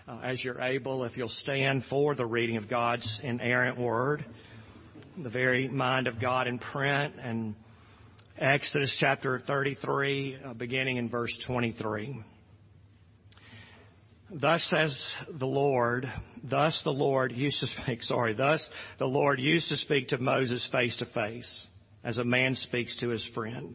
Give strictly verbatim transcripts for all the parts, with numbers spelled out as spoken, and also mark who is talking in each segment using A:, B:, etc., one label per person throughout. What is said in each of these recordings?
A: uh, as you're able, if you'll stand for the reading of God's inerrant word, the very mind of God in print, and Exodus chapter thirty-three, uh, beginning in verse twenty-three. Thus says the Lord, thus the Lord used to speak, sorry, thus the Lord used to speak to Moses face to face, as a man speaks to his friend.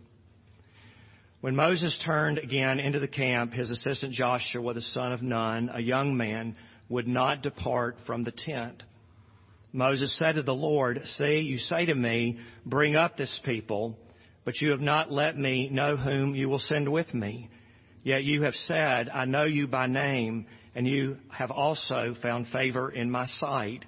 A: When Moses turned again into the camp, his assistant Joshua, the son of Nun, a young man, would not depart from the tent. Moses said to the Lord, see, you say to me, bring up this people, but you have not let me know whom you will send with me. Yet you have said, I know you by name, and you have also found favor in my sight.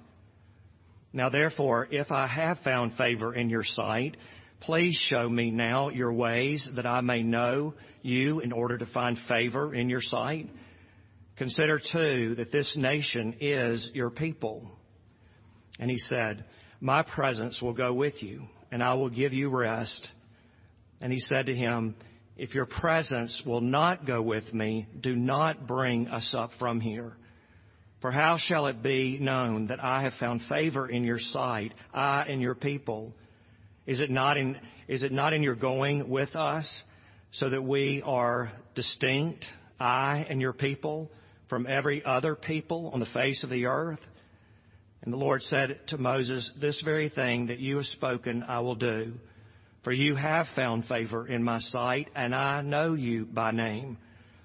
A: Now therefore, if I have found favor in your sight, please show me now your ways, that I may know you in order to find favor in your sight. Consider too that this nation is your people. And he said, my presence will go with you, and I will give you rest. And he said to him, if your presence will not go with me, do not bring us up from here. For how shall it be known that I have found favor in your sight, I and your people? Is it not in, is it not in your going with us, so that we are distinct, I and your people, from every other people on the face of the earth? And the Lord said to Moses, this very thing that you have spoken I will do. For you have found favor in my sight, and I know you by name.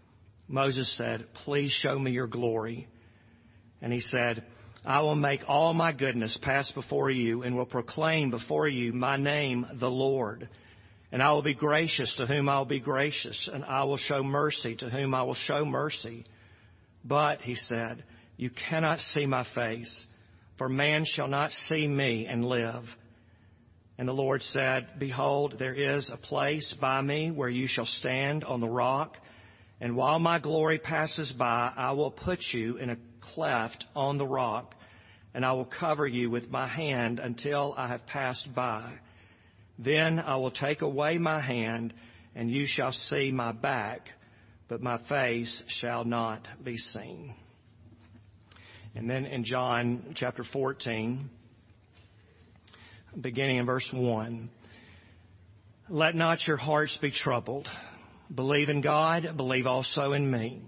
A: Moses said, please show me your glory. And he said, I will make all my goodness pass before you, and will proclaim before you my name, the Lord. And I will be gracious to whom I will be gracious, and I will show mercy to whom I will show mercy. But, he said, you cannot see my face, for man shall not see me and live. And the Lord said, behold, there is a place by me where you shall stand on the rock. And while my glory passes by, I will put you in a cleft on the rock, and I will cover you with my hand until I have passed by. Then I will take away my hand, and you shall see my back, but my face shall not be seen. And then in John chapter fourteen, beginning in verse one, let not your hearts be troubled. Believe in God, believe also in me.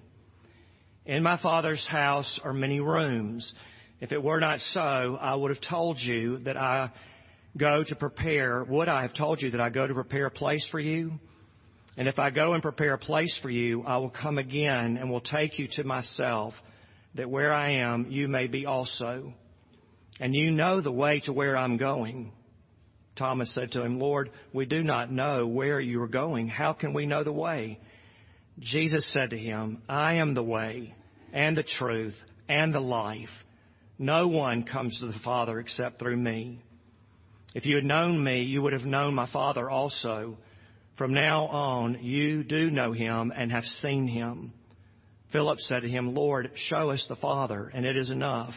A: In my Father's house are many rooms. If it were not so, I would have told you that I go to prepare, would I have told you that I go to prepare a place for you? And if I go and prepare a place for you, I will come again and will take you to myself, that where I am, you may be also. And you know the way to where I'm going. Thomas said to him, Lord, we do not know where you are going. How can we know the way? Jesus said to him, I am the way and the truth and the life. No one comes to the Father except through me. If you had known me, you would have known my Father also. From now on, you do know him and have seen him. Philip said to him, Lord, show us the Father, and it is enough.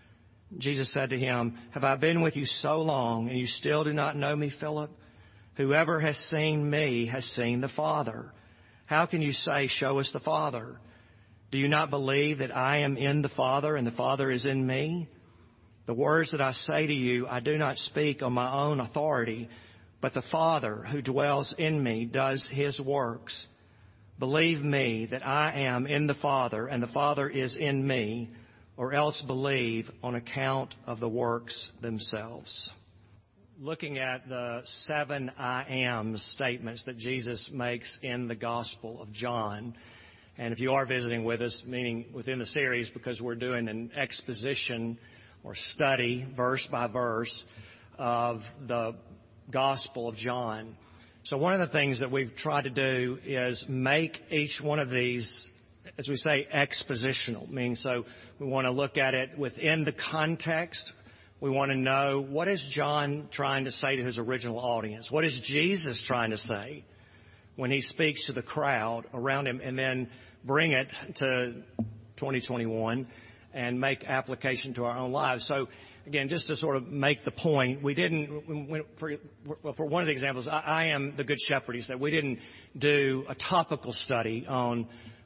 A: Jesus said to him, have I been with you so long, and you still do not know me, Philip? Whoever has seen me has seen the Father. How can you say, show us the Father? Do you not believe that I am in the Father, and the Father is in me? The words that I say to you, I do not speak on my own authority, but the Father who dwells in me does his works. Believe me that I am in the Father, and the Father is in me, or else believe on account of the works themselves. Looking at the seven I am statements that Jesus makes in the Gospel of John. And if you are visiting with us, meaning within the series, because we're doing an exposition or study, verse by verse, of the Gospel of John. So one of the things that we've tried to do is make each one of these, as we say, expositional. Meaning, so we want to look at it within the context. We want to know, what is John trying to say to his original audience? What is Jesus trying to say when he speaks to the crowd around him? And then bring it to twenty twenty-one and make application to our own lives. So, again, just to sort of make the point, we didn't, for, for one of the examples, I, I am the Good Shepherd. He said we didn't do a topical study on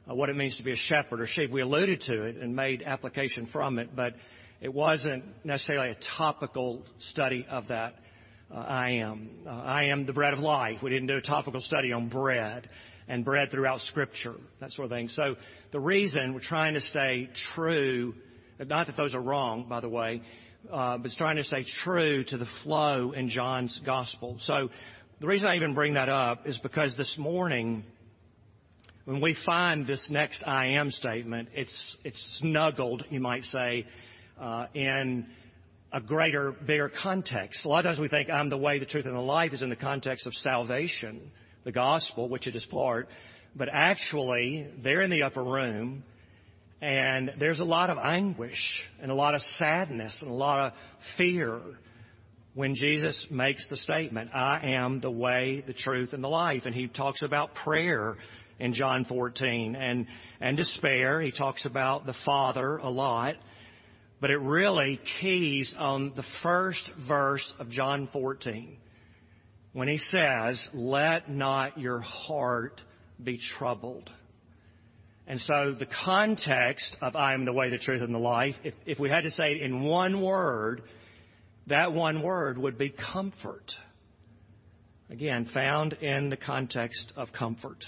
A: uh, what it means to be a shepherd or sheep. We alluded to it and made application from it, but it wasn't necessarily a topical study of that. Uh, I am. Uh, I am the bread of life. We didn't do a topical study on bread and bread throughout Scripture, that sort of thing. So the reason we're trying to stay true, not that those are wrong, by the way, uh, but it's trying to stay true to the flow in John's Gospel. So the reason I even bring that up is because this morning, when we find this next I am statement, it's it's snuggled, you might say, uh, in a greater, bigger context. A lot of times we think I'm the way, the truth, and the life is in the context of salvation, the gospel, which it is part. But actually, they're in the upper room, and there's a lot of anguish and a lot of sadness and a lot of fear when Jesus makes the statement, I am the way, the truth, and the life. And he talks about prayer in John fourteen and, and despair. He talks about the Father a lot. But it really keys on the first verse of John fourteen when he says, let not your heart be troubled. And so the context of I am the way, the truth, and the life, if, if we had to say it in one word, that one word would be comfort. Again, found in the context of comfort.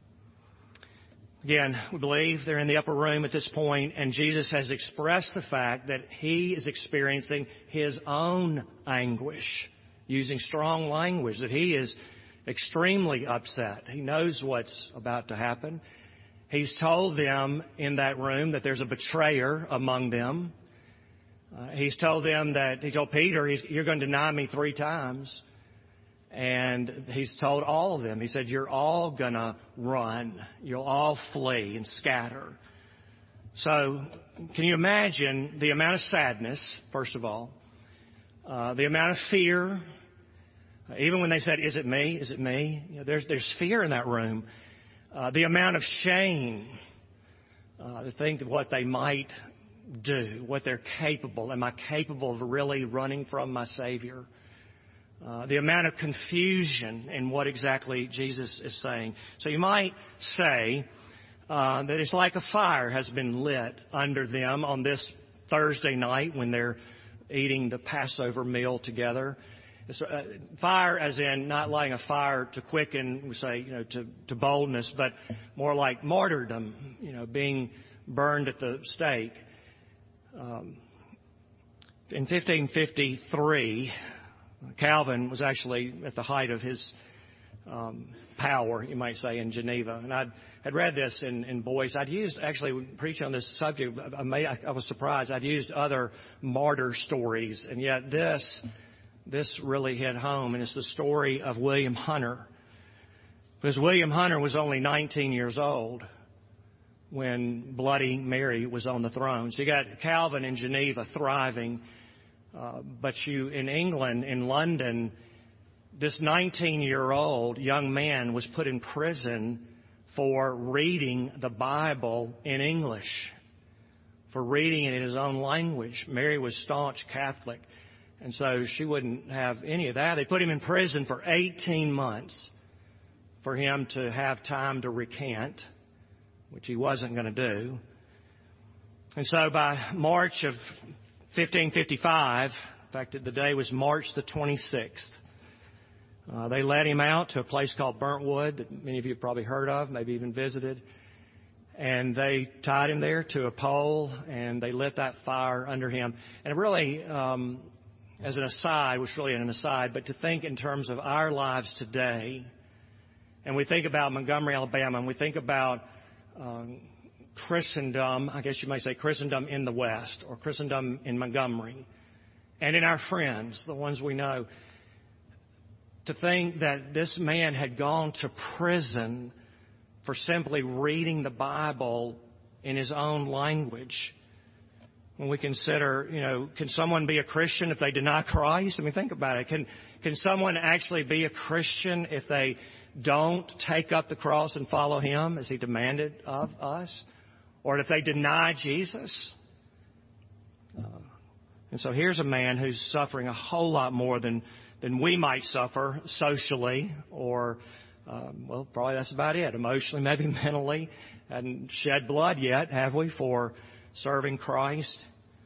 A: Again, we believe they're in the upper room at this point, and Jesus has expressed the fact that he is experiencing his own anguish, using strong language, that he is extremely upset. He knows what's about to happen. He's told them in that room that there's a betrayer among them. Uh, he's told them that, he told Peter, he's, you're going to deny me three times. And he's told all of them, he said, you're all going to run. You'll all flee and scatter. So can you imagine the amount of sadness, first of all, uh, the amount of fear, uh, even when they said, is it me? Is it me? You know, there's, there's fear in that room. Uh, the amount of shame, uh, to think of what they might do, what they're capable. Am I capable of really running from my Savior? Uh, the amount of confusion in what exactly Jesus is saying. So you might say uh, that it's like a fire has been lit under them on this Thursday night when they're eating the Passover meal together. It's, uh, fire as in not lighting a fire to quicken, we say, you know, to, to boldness, but more like martyrdom, you know, being burned at the stake. Um, in fifteen fifty-three, Calvin was actually at the height of his um, power, you might say, in Geneva. And I had read this in, in Boyce. I'd used, actually, preach on this subject. I, may, I was surprised. I'd used other martyr stories, and yet this, this really hit home. And it's the story of William Hunter. Because William Hunter was only nineteen years old when Bloody Mary was on the throne. So you got Calvin in Geneva thriving. Uh, but you, in England, in London, this nineteen-year-old young man was put in prison for reading the Bible in English, for reading it in his own language. Mary was staunch Catholic, and so she wouldn't have any of that. They put him in prison for eighteen months for him to have time to recant, which he wasn't going to do. And so by March of fifteen fifty-five, in fact, the day was March the twenty-sixth. Uh, they led him out to a place called Burntwood that many of you have probably heard of, maybe even visited. And they tied him there to a pole, and they lit that fire under him. And really, um, as an aside, which really an aside, but to think in terms of our lives today, and we think about Montgomery, Alabama, and we think about um, Christendom, I guess you might say Christendom in the West, or Christendom in Montgomery, and in our friends, the ones we know, to think that this man had gone to prison for simply reading the Bible in his own language. When we consider, you know, can someone be a Christian if they deny Christ? I mean, think about it. Can, can someone actually be a Christian if they don't take up the cross and follow Him as He demanded of us? Or if they deny Jesus? Uh, and so here's a man who's suffering a whole lot more than, than we might suffer socially or Um, well, probably that's about it. Emotionally, maybe mentally. Hadn't shed blood yet, have we, for serving Christ?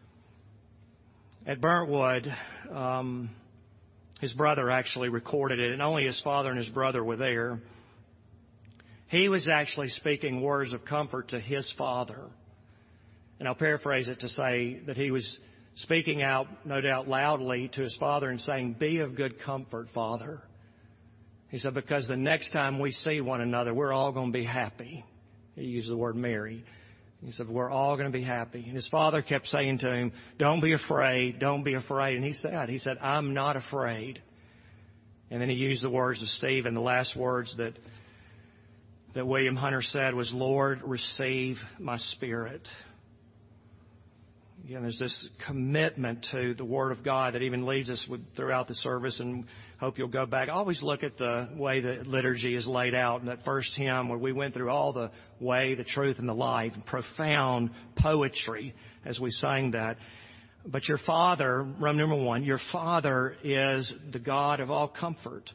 A: At Burntwood, um, his brother actually recorded it, and only his father and his brother were there. He was actually speaking words of comfort to his father. And I'll paraphrase it to say that he was speaking out, no doubt loudly, to his father and saying, "Be of good comfort, Father." He said, because the next time we see one another, we're all going to be happy. He used the word merry. He said, we're all going to be happy. And his father kept saying to him, "Don't be afraid, don't be afraid." And he said, he said, "I'm not afraid." And then he used the words of Stephen. The last words that, that William Hunter said was, "Lord, receive my spirit." Again, there's this commitment to the Word of God that even leads us with, throughout the service, and hope you'll go back. Always look at the way the liturgy is laid out in that first hymn where we went through all the way, the truth, and the life, and profound poetry as we sang that. But your Father, Roman number one, your Father is the God of all comfort.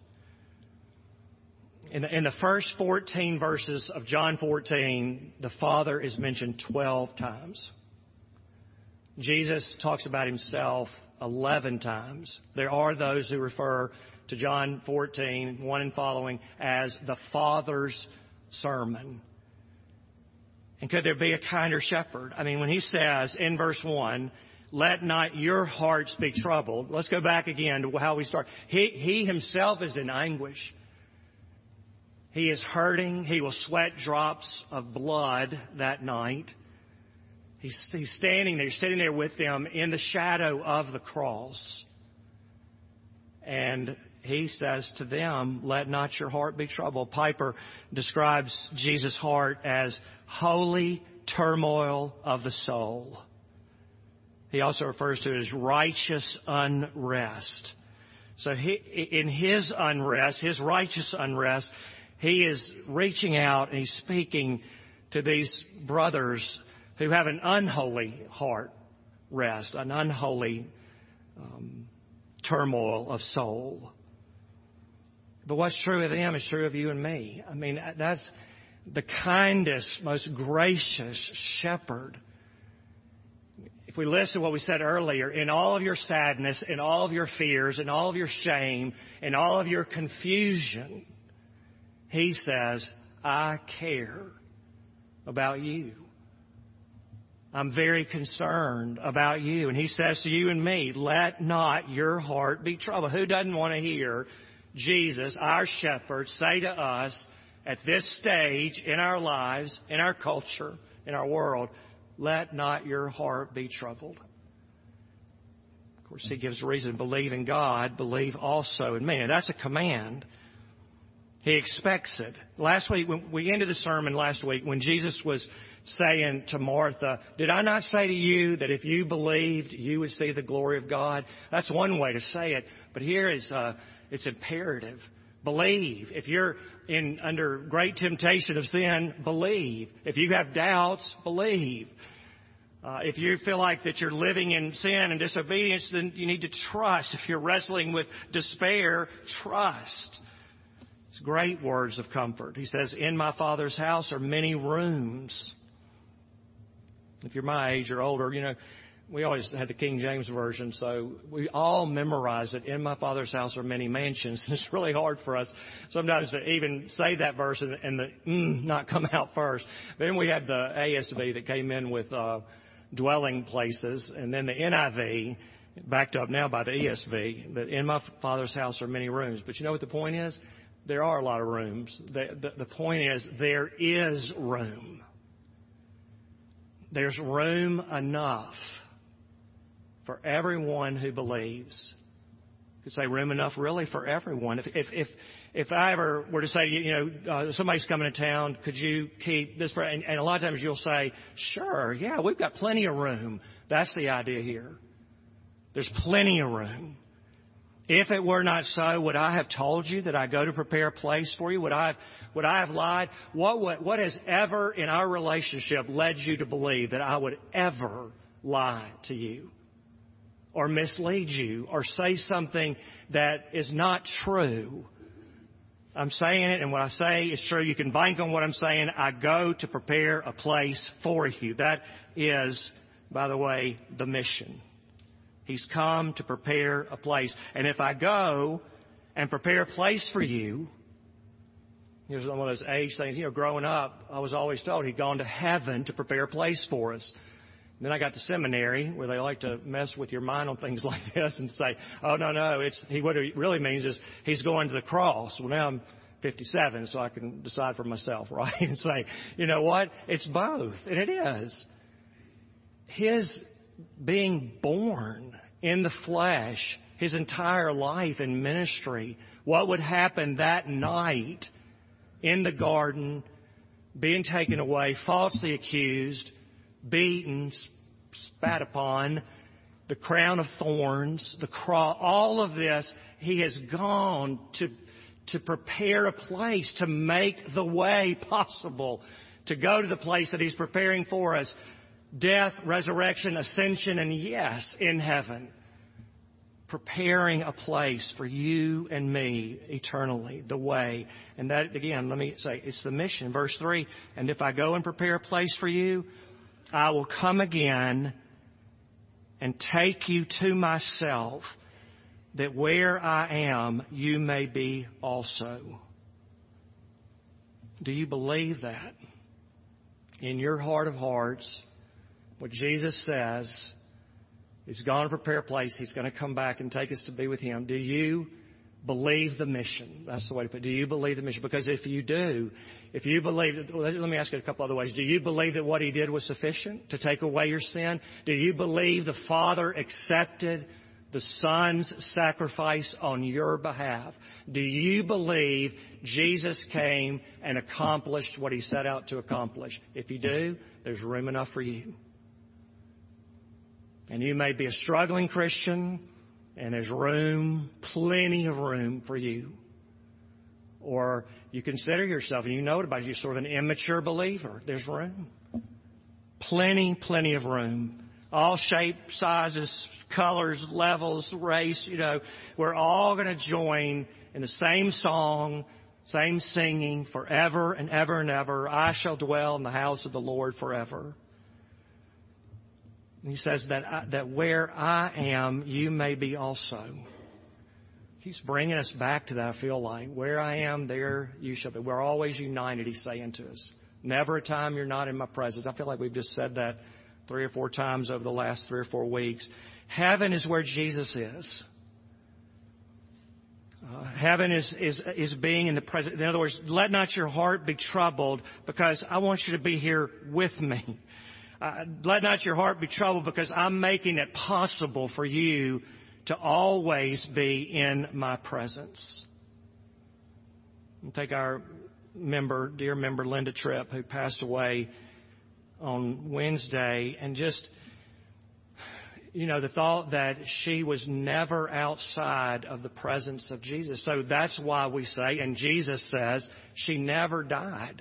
A: In the, in the first fourteen verses of John fourteen, the Father is mentioned twelve times. Jesus talks about himself eleven times. There are those who refer to John fourteen, one and following, as the Father's sermon. And could there be a kinder shepherd? I mean, when he says in verse one, "Let not your hearts be troubled." Let's go back again to how we start. He, he himself is in anguish. He is hurting. He will sweat drops of blood that night. He's, he's standing there, sitting there with them in the shadow of the cross. And he says to them, "Let not your heart be troubled." Piper describes Jesus' heart as holy turmoil of the soul. He also refers to it as righteous unrest. So he, in his unrest, his righteous unrest, he is reaching out and he's speaking to these brothers who have an unholy heart rest, an unholy um, turmoil of soul. But what's true of them is true of you and me. I mean, that's the kindest, most gracious shepherd. If we listen to what we said earlier, in all of your sadness, in all of your fears, in all of your shame, in all of your confusion, he says, "I care about you. I'm very concerned about you." And he says to you and me, "Let not your heart be troubled." Who doesn't want to hear Jesus, our shepherd, say to us at this stage in our lives, in our culture, in our world, "Let not your heart be troubled"? Of course, he gives reason to believe in God, believe also in me. And that's a command. He expects it. Last week, when we ended the sermon last week, when Jesus was saying to Martha, "Did I not say to you that if you believed, you would see the glory of God?" That's one way to say it. But here is, uh, it's imperative. Believe. If you're in under great temptation of sin, believe. If you have doubts, believe. Uh, if you feel like that you're living in sin and disobedience, then you need to trust. If you're wrestling with despair, trust. It's great words of comfort. He says, "In my Father's house are many rooms." If you're my age or older, you know, we always had the King James Version, so we all memorize it. "In my Father's house are many mansions." And it's really hard for us sometimes to even say that verse and, and the mm not come out first. Then we had the A S V that came in with uh, dwelling places, and then the N I V, backed up now by the E S V, that "in my Father's house are many rooms." But you know what the point is? There are a lot of rooms. The, the, the point is, there is room. There's room enough for everyone who believes. You could say room enough really for everyone. If if if, if I ever were to say, you know, uh, somebody's coming to town, could you keep this? And, and a lot of times you'll say, "Sure, yeah, we've got plenty of room." That's the idea here. There's plenty of room. If it were not so, would I have told you that I go to prepare a place for you? Would I have, would I have lied? What, what, what has ever in our relationship led you to believe that I would ever lie to you or mislead you or say something that is not true I'm saying it, and what I say is true. You can bank on what I'm saying. I go to prepare a place for you. That is, by the way, the mission. He's come to prepare a place. And if I go and prepare a place for you, here's one of those age things. You know, growing up, I was always told he'd gone to heaven to prepare a place for us. Then I got to seminary where they like to mess with your mind on things like this and say, oh, no, no, it's he. What it really means is he's going to the cross. Well, now I'm fifty-seven, so I can decide for myself, right? And say, you know what? It's both. And it is. His being born in the flesh, his entire life and ministry, what would happen that night in the garden, being taken away, falsely accused, beaten, spat upon, the crown of thorns, the cross, all of this, he has gone to, to prepare a place, to make the way possible, to go to the place that he's preparing for us. Death, resurrection, ascension, and yes, in heaven. Preparing a place for you and me eternally, the way. And that, again, let me say, it's the mission. Verse three, and if I go and prepare a place for you, I will come again and take you to myself, that where I am, you may be also. Do you believe that? In your heart of hearts, what Jesus says, he's gone to prepare a place. He's going to come back and take us to be with him. Do you believe the mission? That's the way to put it. Do you believe the mission? Because if you do, if you believe, let me ask it a couple other ways. Do you believe that what he did was sufficient to take away your sin? Do you believe the Father accepted the Son's sacrifice on your behalf? Do you believe Jesus came and accomplished what he set out to accomplish? If you do, there's room enough for you. And you may be a struggling Christian, and there's room, plenty of room for you. Or you consider yourself, and you know it about you, you're sort of an immature believer. There's room. Plenty, plenty of room. All shapes, sizes, colors, levels, race, you know. We're all going to join in the same song, same singing, forever and ever and ever. I shall dwell in the house of the Lord forever. He says that I, that where I am, you may be also. He's bringing us back to that, I feel like. Where I am, there you shall be. We're always united, he's saying to us. Never a time you're not in my presence. I feel like we've just said that three or four times over the last three or four weeks. Heaven is where Jesus is. Uh, heaven is, is, is being in the presence. In other words, let not your heart be troubled, because I want you to be here with me. Uh, let not your heart be troubled, because I'm making it possible for you to always be in my presence. We'll take our member, dear member Linda Tripp, who passed away on Wednesday, and just, you know, the thought that she was never outside of the presence of Jesus. So that's why we say, and Jesus says, she never died.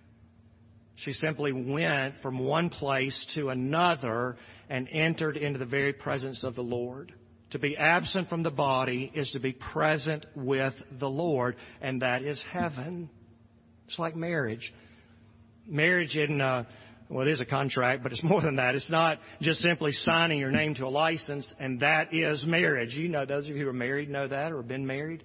A: She simply went from one place to another and entered into the very presence of the Lord. To be absent from the body is to be present with the Lord, and that is heaven. It's like marriage. Marriage in, uh, well, it is a contract, but it's more than that. It's not just simply signing your name to a license, and that is marriage. You know, those of you who are married know that, or have been married.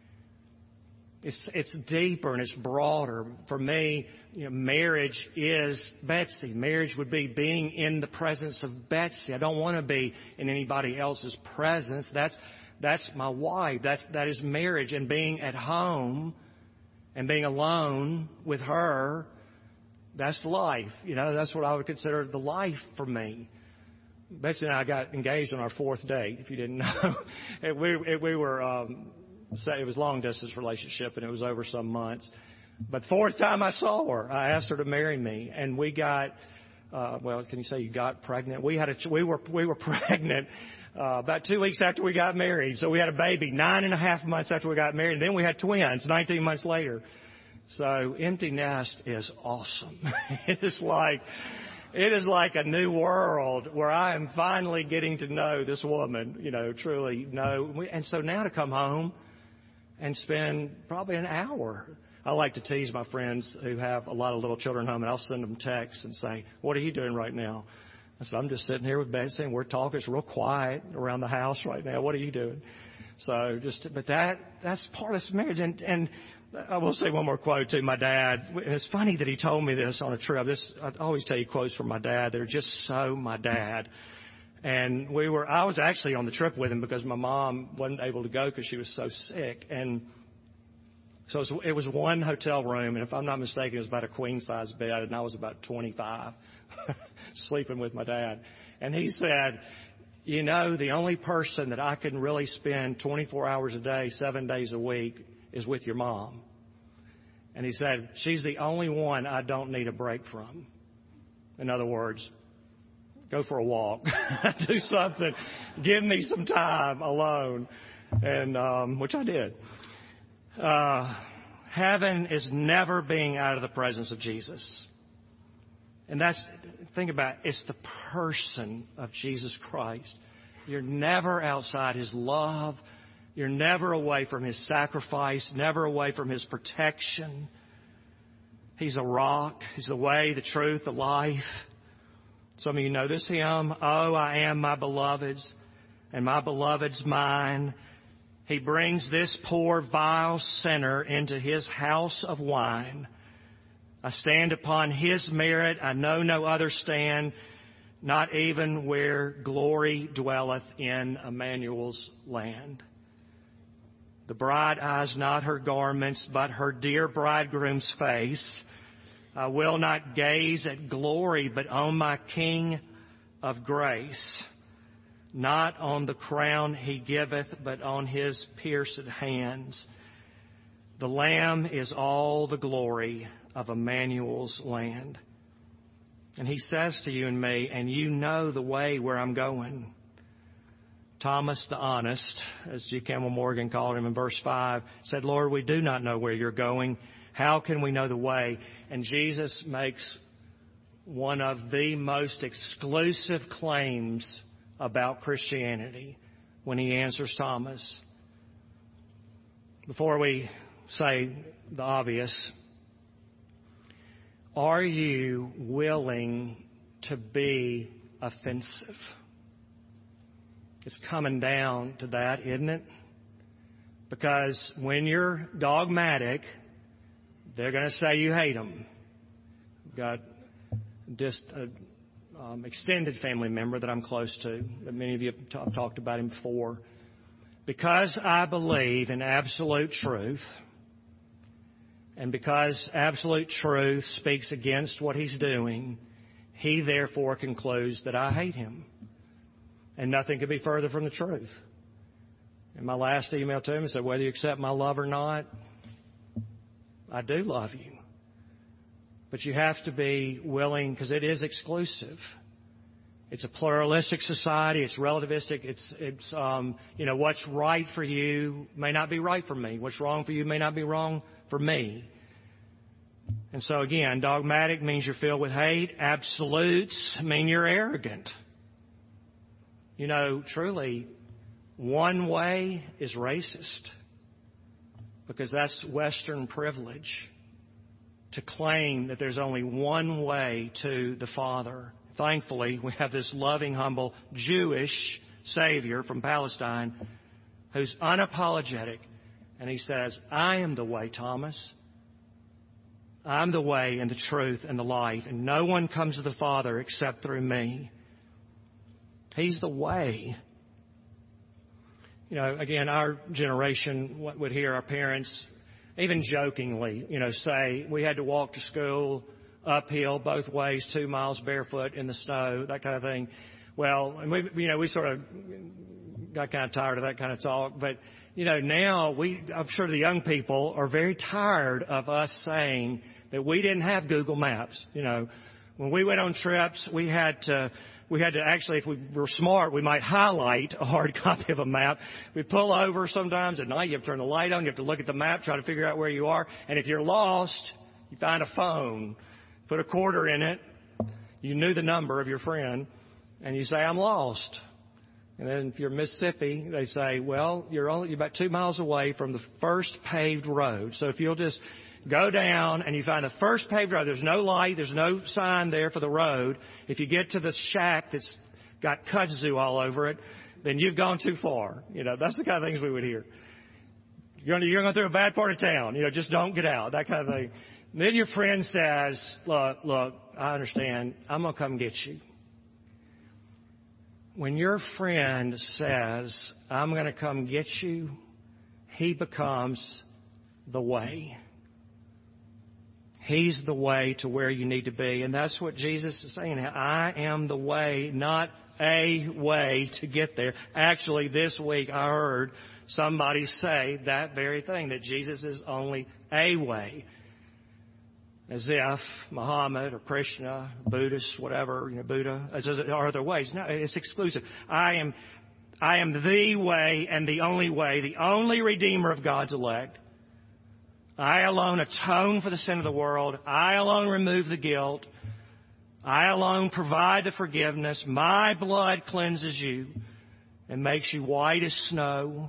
A: It's it's deeper and it's broader. For me, you know, marriage is Betsy. Marriage would be being in the presence of Betsy. I don't want to be in anybody else's presence. That's that's my wife. That's that is marriage. And being at home and being alone with her, that's life. You know, that's what I would consider the life for me. Betsy and I got engaged on our fourth date, if you didn't know. and we we were. Um, So it was a long-distance relationship, and it was over some months. But fourth time I saw her, I asked her to marry me, and we got, uh, well, can you say you got pregnant? We had a, we were, we were pregnant uh, about two weeks after we got married. So we had a baby nine and a half months after we got married, and then we had twins nineteen months later. So empty nest is awesome. It is like, it is like a new world where I am finally getting to know this woman, you know, truly know. And so now to come home and spend probably an hour. I like to tease my friends who have a lot of little children home, and I'll send them texts and say, what are you doing right now? I said, I'm just sitting here with Betsy, and we're talking. It's real quiet around the house right now. What are you doing? So just, but that, that's part of this marriage. And, and I will say one more quote too. My dad, and it's funny that he told me this on a trip. This, I always tell you quotes from my dad. They're just so my dad. And we were, I was actually on the trip with him because my mom wasn't able to go because she was so sick. And so it was, it was one hotel room, and if I'm not mistaken, it was about a queen-size bed, and I was about twenty-five, sleeping with my dad. And he said, you know, the only person that I can really spend twenty-four hours a day, seven days a week, is with your mom. And he said, she's the only one I don't need a break from. In other words, go for a walk, do something, give me some time alone, and um, which I did. Uh, heaven is never being out of the presence of Jesus. And that's, think about it, it's the person of Jesus Christ. You're never outside His love. You're never away from His sacrifice, never away from His protection. He's a rock. He's the way, the truth, the life. Some of you know this hymn, Oh, I am my beloved's, and my beloved's mine. He brings this poor, vile sinner into His house of wine. I stand upon His merit. I know no other stand, not even where glory dwelleth in Emmanuel's land. The bride eyes not her garments, but her dear bridegroom's face. I will not gaze at glory, but on my King of grace. Not on the crown He giveth, but on His pierced hands. The Lamb is all the glory of Emmanuel's land. And He says to you and me, and you know the way where I'm going. Thomas the Honest, as G. Campbell Morgan called him in verse five, said, Lord, we do not know where you're going. How can we know the way? And Jesus makes one of the most exclusive claims about Christianity when He answers Thomas. Before we say the obvious, are you willing to be offensive? It's coming down to that, isn't it? Because when you're dogmatic, they're going to say you hate them. I've got just a Um, extended family member that I'm close to, that many of you have t- talked about him before. Because I believe in absolute truth, and because absolute truth speaks against what he's doing, he therefore concludes that I hate him. And nothing could be further from the truth. In my last email to him, I said, whether you accept my love or not, I do love you. But you have to be willing, because it is exclusive. It's a pluralistic society. It's relativistic. It's, it's um, you know, what's right for you may not be right for me. What's wrong for you may not be wrong for me. And so again, dogmatic means you're filled with hate. Absolutes mean you're arrogant. You know, truly, one way is racist, because that's Western privilege, to claim that there's only one way to the Father. Thankfully, we have this loving, humble Jewish Savior from Palestine who's unapologetic. And He says, I am the way, Thomas. I'm the way and the truth and the life. And no one comes to the Father except through me. He's the way. You know, again, our generation would hear our parents even jokingly, you know, say we had to walk to school uphill both ways, two miles barefoot in the snow, that kind of thing. Well, and we, you know, we sort of got kind of tired of that kind of talk. But, you know, now we, I'm sure the young people are very tired of us saying that we didn't have Google Maps. You know, when we went on trips, we had to, we had to actually, if we were smart, we might highlight a hard copy of a map. We pull over sometimes at night. You have to turn the light on. You have to look at the map, try to figure out where you are. And if you're lost, you find a phone, put a quarter in it. You knew the number of your friend, and you say, I'm lost. And then if you're Mississippi, they say, well, you're only you're about two miles away from the first paved road. So if you'll just go down and you find the first paved road, there's no light, there's no sign there for the road. If you get to the shack that's got kudzu all over it, then you've gone too far. You know, that's the kind of things we would hear. You're going, you're going through a bad part of town. You know, just don't get out, that kind of thing. And then your friend says, look, look, I understand. I'm going to come get you. When your friend says, I'm going to come get you, he becomes the way. He's the way to where you need to be. And that's what Jesus is saying. I am the way, not a way to get there. Actually, this week I heard somebody say that very thing, that Jesus is only a way. As if Muhammad or Krishna, Buddhist, whatever, you know, Buddha, are other ways. No, it's exclusive. I am, I am the way and the only way, the only Redeemer of God's elect. I alone atone for the sin of the world. I alone remove the guilt. I alone provide the forgiveness. My blood cleanses you and makes you white as snow.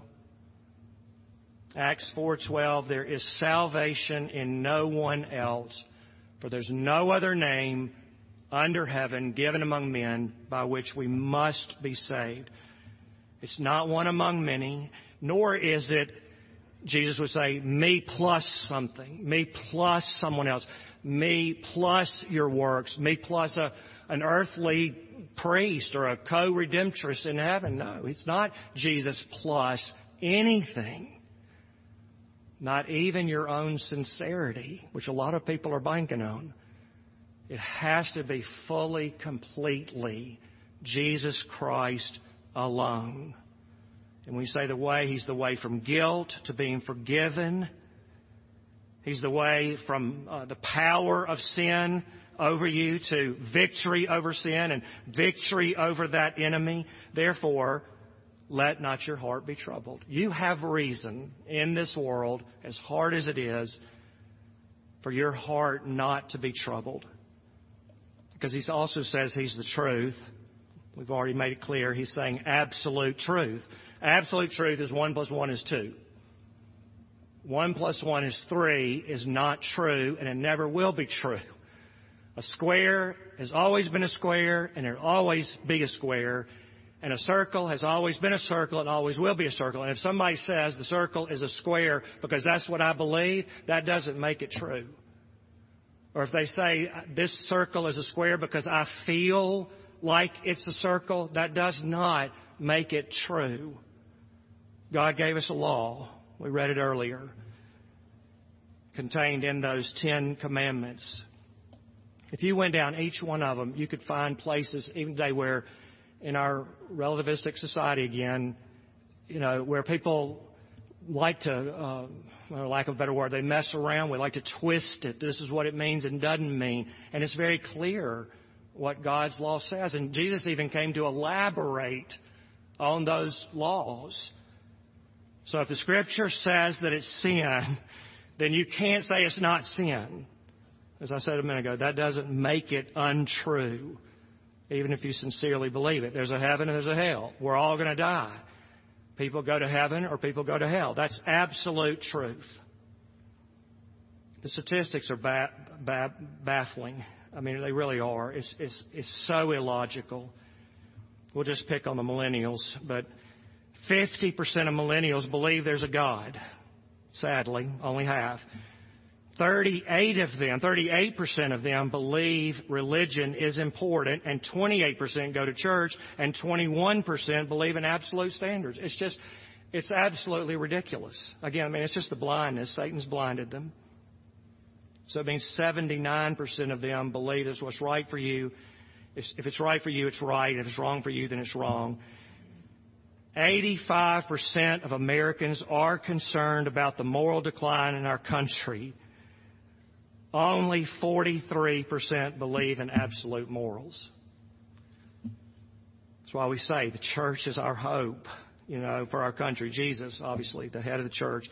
A: Acts four twelve, there is salvation in no one else, for there's no other name under heaven given among men by which we must be saved. It's not one among many, nor is it, Jesus would say, me plus something, me plus someone else, me plus your works, me plus a, an earthly priest or a co-redemptress in heaven. No, it's not Jesus plus anything. Not even your own sincerity, which a lot of people are banking on. It has to be fully, completely Jesus Christ alone. And when we say the way, He's the way from guilt to being forgiven. He's the way from uh, the power of sin over you to victory over sin and victory over that enemy. Therefore, let not your heart be troubled. You have reason in this world, as hard as it is, for your heart not to be troubled. Because He also says He's the truth. We've already made it clear. He's saying absolute truth. Absolute truth is one plus one is two. One plus one is three is not true, and it never will be true. A square has always been a square, and it'll always be a square. And a circle has always been a circle and always will be a circle. And if somebody says the circle is a square because that's what I believe, that doesn't make it true. Or if they say this circle is a square because I feel like it's a circle, that does not make it true. God gave us a law. We read it earlier. Contained in those Ten Commandments. If you went down each one of them, you could find places even today where in our relativistic society again, you know, where people like to, uh, for lack of a better word, they mess around. We like to twist it. This is what it means and doesn't mean. And it's very clear what God's law says. And Jesus even came to elaborate on those laws. So if the Scripture says that it's sin, then you can't say it's not sin. As I said a minute ago, that doesn't make it untrue. Even if you sincerely believe it. There's a heaven and there's a hell. We're all going to die. People go to heaven or people go to hell. That's absolute truth. The statistics are ba- ba- baffling. I mean, they really are. It's, it's, it's so illogical. We'll just pick on the millennials, but fifty percent of millennials believe there's a God. Sadly, only half. thirty-eight of them, thirty-eight percent of them believe religion is important, and twenty-eight percent go to church, and twenty-one percent believe in absolute standards. It's just, it's absolutely ridiculous. Again, I mean, it's just the blindness. Satan's blinded them. So it means seventy-nine percent of them believe it's what's right for you. If it's right for you, it's right. If it's wrong for you, then it's wrong. eighty-five percent of Americans are concerned about the moral decline in our country. Only forty-three percent believe in absolute morals. That's why we say the church is our hope, you know, for our country. Jesus, obviously, the head of the church.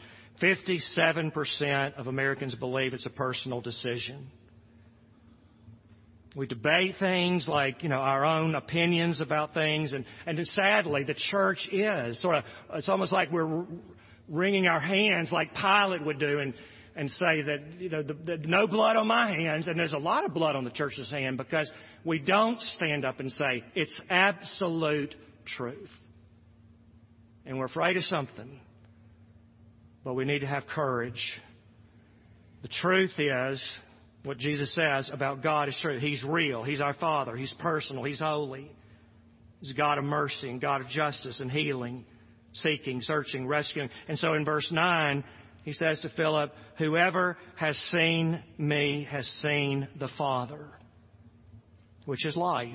A: fifty-seven percent of Americans believe it's a personal decision. We debate things like, you know, our own opinions about things. And, and sadly, the church is sort of, it's almost like we're wringing our hands like Pilate would do and, and say that, you know, the, the, no blood on my hands. And there's a lot of blood on the church's hand because we don't stand up and say it's absolute truth. And we're afraid of something. But we need to have courage. The truth is, what Jesus says about God is true. He's real. He's our Father. He's personal. He's holy. He's a God of mercy and God of justice and healing, seeking, searching, rescuing. And so in verse nine, he says to Philip, whoever has seen me has seen the Father, which is life.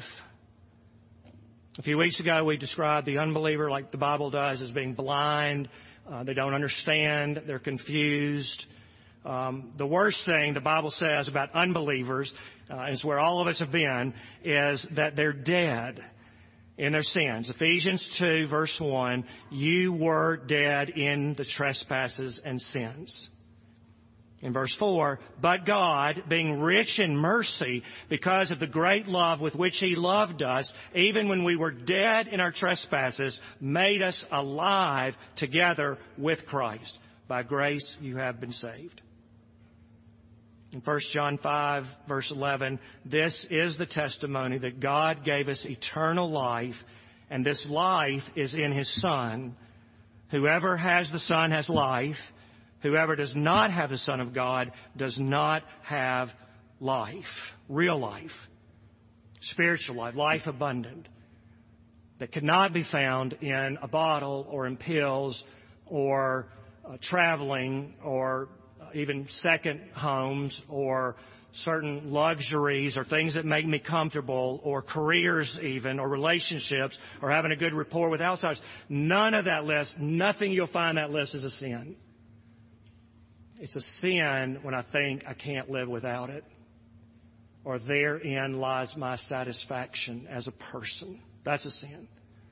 A: A few weeks ago, we described the unbeliever, like the Bible does, as being blind. Uh, they don't understand. They're confused. Um, the worst thing the Bible says about unbelievers, uh, is where all of us have been, is that they're dead in their sins. Ephesians two, verse one, you were dead in the trespasses and sins. In verse four, but God, being rich in mercy, because of the great love with which He loved us, even when we were dead in our trespasses, made us alive together with Christ. By grace you have been saved. In First John five, verse eleven, this is the testimony that God gave us eternal life, and this life is in His Son. Whoever has the Son has life. Whoever does not have the Son of God does not have life, real life, spiritual life, life abundant, that cannot be found in a bottle or in pills or uh, traveling or even second homes or certain luxuries or things that make me comfortable or careers even or relationships or having a good rapport with outsiders. None of that list, nothing you'll find that list is a sin. It's a sin when I think I can't live without it, or therein lies my satisfaction as a person. That's a sin.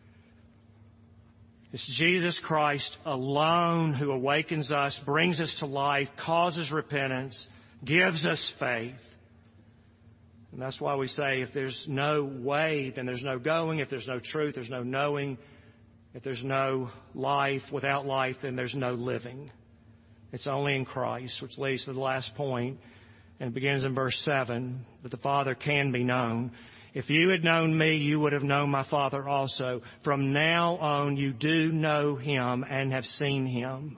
A: It's Jesus Christ alone who awakens us, brings us to life, causes repentance, gives us faith. And that's why we say if there's no way, then there's no going. If there's no truth, there's no knowing. If there's no life, without life, then there's no living. It's only in Christ, which leads to the last point, and it begins in verse seven, that the Father can be known. If you had known me, you would have known my Father also. From now on, you do know Him and have seen Him.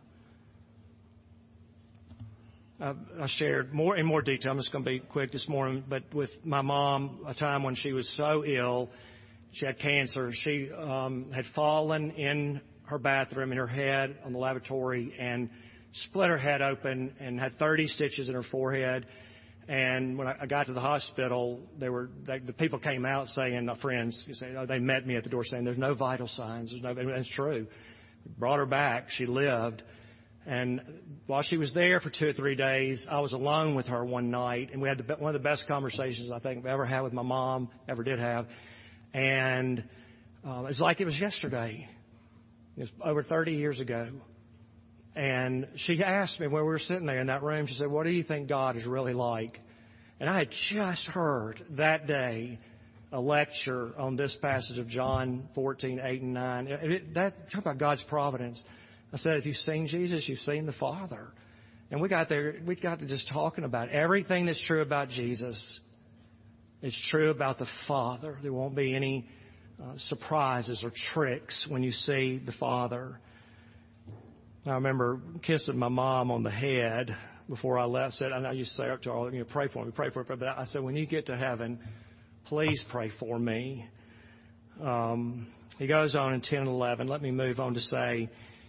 A: Uh, I shared more in more detail. I'm just going to be quick this morning, but with my mom, a time when she was so ill, she had cancer. She um, had fallen in her bathroom, in her head on the lavatory, and split her head open and had thirty stitches in her forehead. And when I got to the hospital, they were they, the people came out saying, uh, friends, say, oh, they met me at the door saying, "There's no vital signs." There's no. That's true. Brought her back. She lived. And while she was there for two or three days, I was alone with her one night, and we had the, one of the best conversations I think I've ever had with my mom, ever did have. And uh, it's like it was yesterday. It was over thirty years ago. And she asked me when we were sitting there in that room, she said, what do you think God is really like? And I had just heard that day a lecture on this passage of John fourteen, eight and nine. It, it, that, talk about God's providence. I said, if you've seen Jesus, you've seen the Father. And we got there, we got to just talking about everything that's true about Jesus. It's true about the Father. There won't be any uh, surprises or tricks when you see the Father. I remember kissing my mom on the head before I left. Said, I know you say up to all, you know, pray for me, pray for me. But I said, when you get to heaven, please pray for me. Um, he goes on in ten and eleven. Let me move on to say,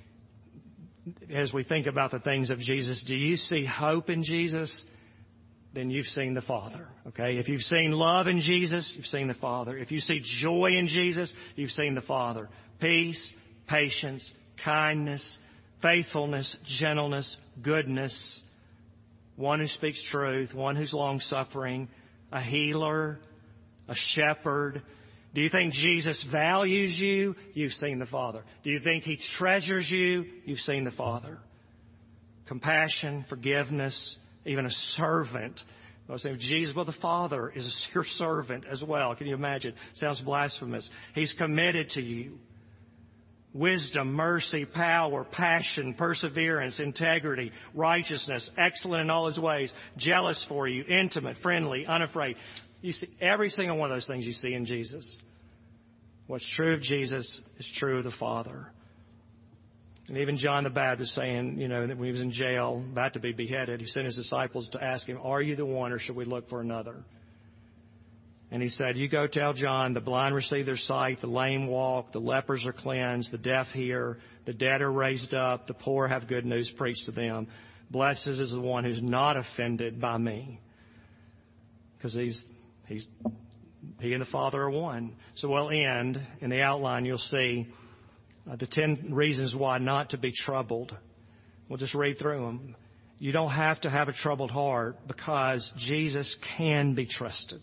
A: as we think about the things of Jesus, do you see hope in Jesus? Then you've seen the Father. Okay? If you've seen love in Jesus, you've seen the Father. If you see joy in Jesus, you've seen the Father. Peace, patience, kindness, faithfulness, gentleness, goodness, one who speaks truth, one who's long-suffering, a healer, a shepherd. Do you think Jesus values you? You've seen the Father. Do you think He treasures you? You've seen the Father. Compassion, forgiveness, even a servant. I was saying, Jesus, well, the Father is your servant as well. Can you imagine? Sounds blasphemous. He's committed to you. Wisdom, mercy, power, passion, perseverance, integrity, righteousness, excellent in all His ways, jealous for you, intimate, friendly, unafraid. You see, every single one of those things you see in Jesus. What's true of Jesus is true of the Father. And even John the Baptist saying, you know, that when he was in jail, about to be beheaded, he sent his disciples to ask him, are you the one or should we look for another? And he said, you go tell John, the blind receive their sight, the lame walk, the lepers are cleansed, the deaf hear, the dead are raised up, the poor have good news preached to them. Blessed is the one who's not offended by me. Because he's, he's, he and the Father are one. So we'll end. In the outline, you'll see uh, the ten reasons why not to be troubled. We'll just read through them. You don't have to have a troubled heart because Jesus can be trusted.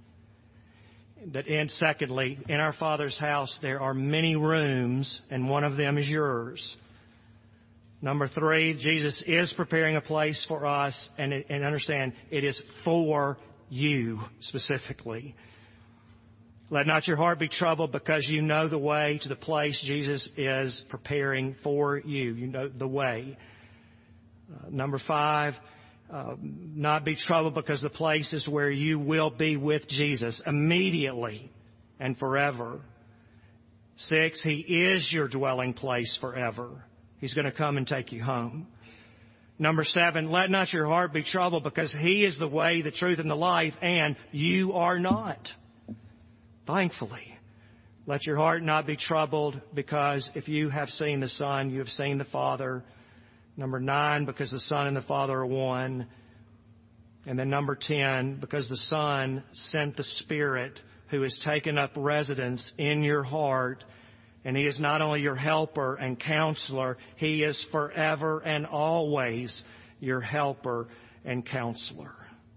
A: That and secondly, in our Father's house there are many rooms, and one of them is yours. Number three, Jesus is preparing a place for us, and, it, and understand it is for you specifically. Let not your heart be troubled because you know the way to the place Jesus is preparing for you. You know the way. Uh, number five, Uh, not be troubled because the place is where you will be with Jesus immediately and forever. Six, He is your dwelling place forever. He's going to come and take you home. Number seven, let not your heart be troubled because He is the way, the truth, and the life, and you are not. Thankfully, let your heart not be troubled because if you have seen the Son, you have seen the Father. Number nine, because the Son and the Father are one. And then number ten, because the Son sent the Spirit who has taken up residence in your heart. And He is not only your helper and counselor, He is forever and always your helper and counselor.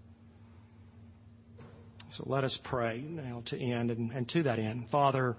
A: So let us pray now to end. And, and to that end, Father,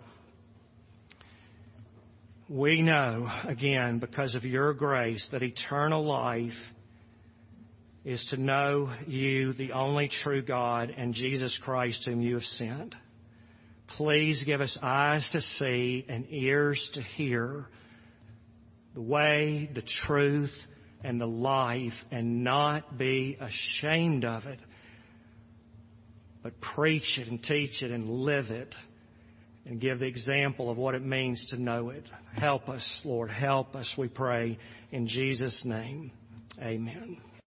A: we know, again, because of your grace, that eternal life is to know you, the only true God, and Jesus Christ whom you have sent. Please give us eyes to see and ears to hear the way, the truth, and the life, and not be ashamed of it, but preach it and teach it and live it. And give the example of what it means to know it. Help us, Lord. Help us, we pray. In Jesus' name, amen.